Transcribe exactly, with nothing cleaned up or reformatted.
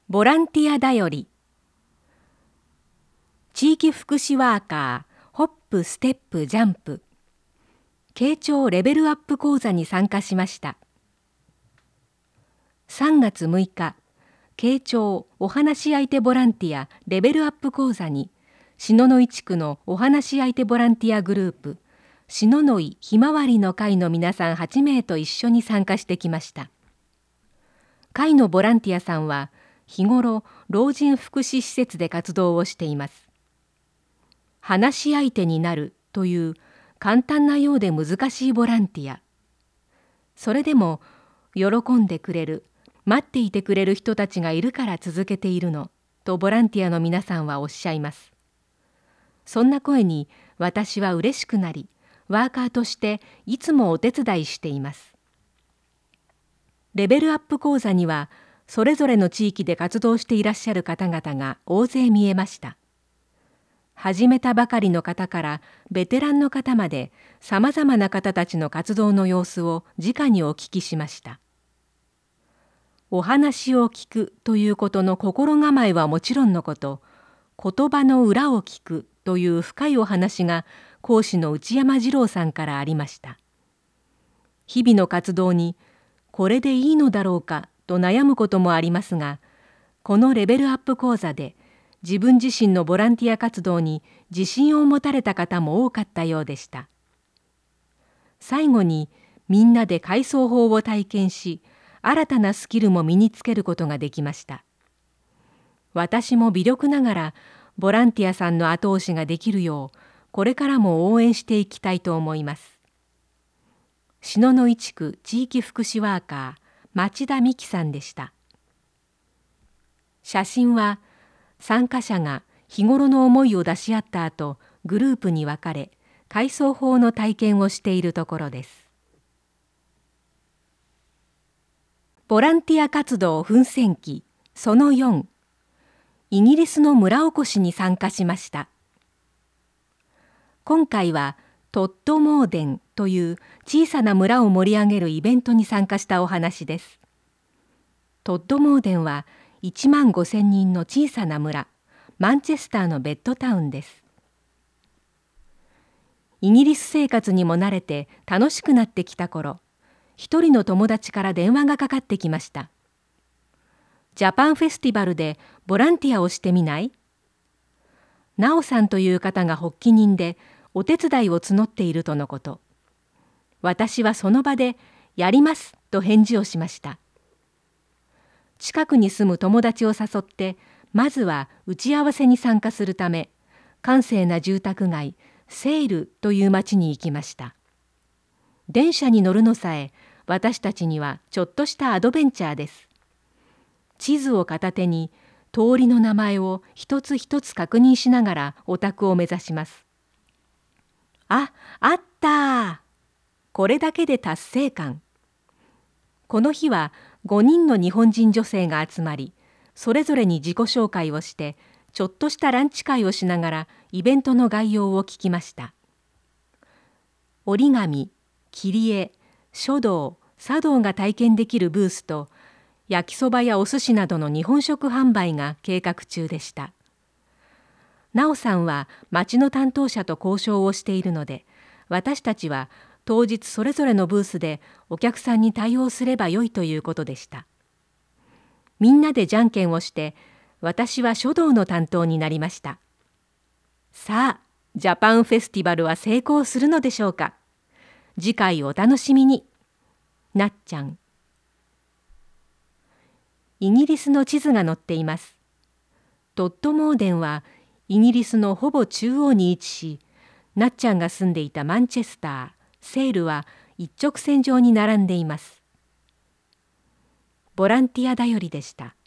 ボランティアだより。地域福祉ワーカー、ホップステップジャンプ。傾聴レベルアップ講座に参加しました。さんがつむいか、傾聴お話し相手ボランティアレベルアップ講座に、篠ノ井地区のお話し相手ボランティアグループ、篠ノ井ひまわりの会の皆さんはちめいと一緒に参加してきました。会のボランティアさんは、日頃老人福祉施設で活動をしています。話し相手になるという簡単なようで難しいボランティア。それでも喜んでくれる、待っていてくれる人たちがいるから続けているのとボランティアの皆さんはおっしゃいます。そんな声に私は嬉しくなり、ワーカーとしていつもお手伝いしています。レベルアップ講座にはそれぞれの地域で活動していらっしゃる方々が大勢見えました。始めたばかりの方からベテランの方までさまざまな方たちの活動の様子を直にお聞きしました。お話を聞くということの心構えはもちろんのこと、言葉の裏を聞くという深いお話が講師の内山二郎さんからありました。日々の活動にこれでいいのだろうかと悩むこともありますが、このレベルアップ講座で自分自身のボランティア活動に自信を持たれた方も多かったようでした。最後にみんなで海藻法を体験し、新たなスキルも身につけることができました。私も微力ながらボランティアさんの後押しができるよう、これからも応援していきたいと思います。篠ノ井地区地域福祉ワーカー、町田美希さんでした。写真は参加者が日頃の思いを出し合った後、グループに分かれ、海藻法の体験をしているところです。ボランティア活動奮戦記そのよん、イギリスの村おこしに参加しました。今回はトッドモーデンという小さな村を盛り上げるイベントに参加したお話です。トッドモーデンはいちまんごせんにんの小さな村、マンチェスターのベッドタウンです。イギリス生活にも慣れて楽しくなってきた頃、一人の友達から電話がかかってきました。ジャパンフェスティバルでボランティアをしてみない？ナオさんという方が発起人でお手伝いを募っているとのこと。私はその場でやりますと返事をしました。近くに住む友達を誘って、まずは打ち合わせに参加するため、閑静な住宅街、セールという町に行きました。電車に乗るのさえ、私たちにはちょっとしたアドベンチャーです。地図を片手に、通りの名前を一つ一つ確認しながらお宅を目指します。あ、あったー。これだけで達成感。この日はごにんの日本人女性が集まり、それぞれに自己紹介をして、ちょっとしたランチ会をしながらイベントの概要を聞きました。折り紙、切り絵、書道、茶道が体験できるブースと、焼きそばやお寿司などの日本食販売が計画中でした。なおさんは町の担当者と交渉をしているので、私たちは当日それぞれのブースでお客さんに対応すればよいということでした。みんなでじゃんけんをして、私は書道の担当になりました。さあ、ジャパンフェスティバルは成功するのでしょうか。次回お楽しみに。なっちゃん。イギリスの地図が載っています。トッドモーデンはイギリスのほぼ中央に位置し、なっちゃんが住んでいたマンチェスター、セールは一直線上に並んでいます。ボランティアだよりでした。